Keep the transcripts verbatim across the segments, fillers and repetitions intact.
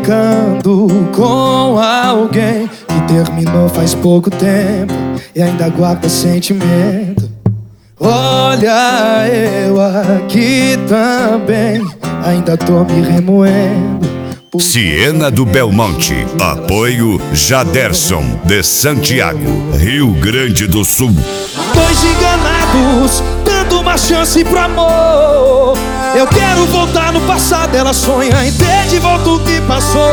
ficando com alguém que terminou faz pouco tempo e ainda guarda sentimento. Olha, eu aqui também ainda tô me remoendo. Siena do Belmonte, apoio Jaderson de Santiago, Rio Grande do Sul. Dois enganados, dando uma chance pro amor. Eu quero voltar no passado, ela sonha em ter de volta o que passou.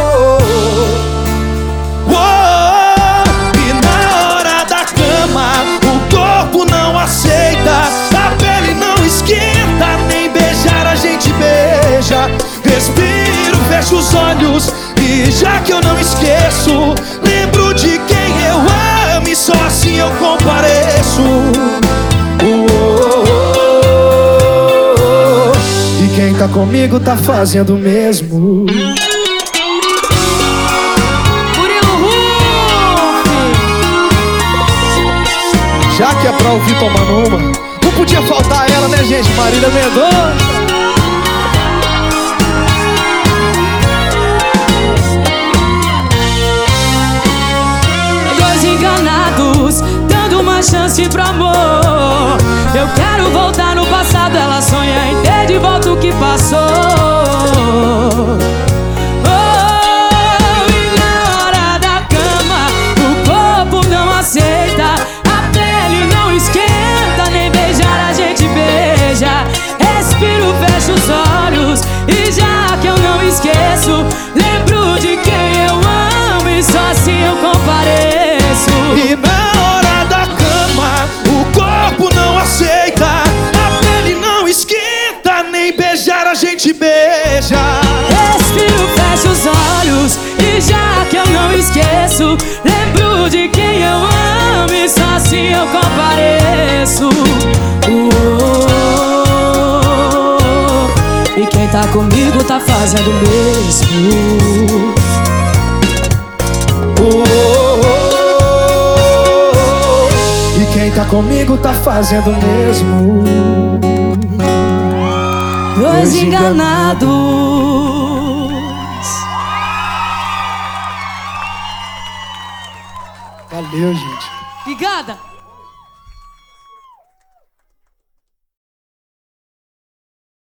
Oh, e na hora da cama, o corpo não aceita, a pele não esquenta, nem beijar a gente beija. Respiro, fecho os olhos e já que eu não esqueço, lembro de quem eu amo e só assim eu compareço. Oh, oh, oh, oh. E quem tá comigo tá fazendo o mesmo. Já que é pra ouvir tomando uma, não podia faltar ela, né, gente? Marília Mendonça. Dando uma chance pro amor. Eu quero voltar no passado, ela sonha em ter de volta o que passou. Oh, e na hora da cama, o corpo não aceita, a pele não esquenta, nem beijar a gente beija. Respiro, fecho os olhos e já que eu não esqueço, lembro de quem eu amo e só assim eu compareço. E na hora da cama, o corpo não aceita, a pele não esquenta, nem beijar a gente beija. Respiro, fecho os olhos e já que eu não esqueço, lembro de quem eu amo e só assim eu compareço. Oh, e quem tá comigo tá fazendo o mesmo. Quem tá comigo tá fazendo o mesmo. Dois enganados. Valeu, gente. Obrigada.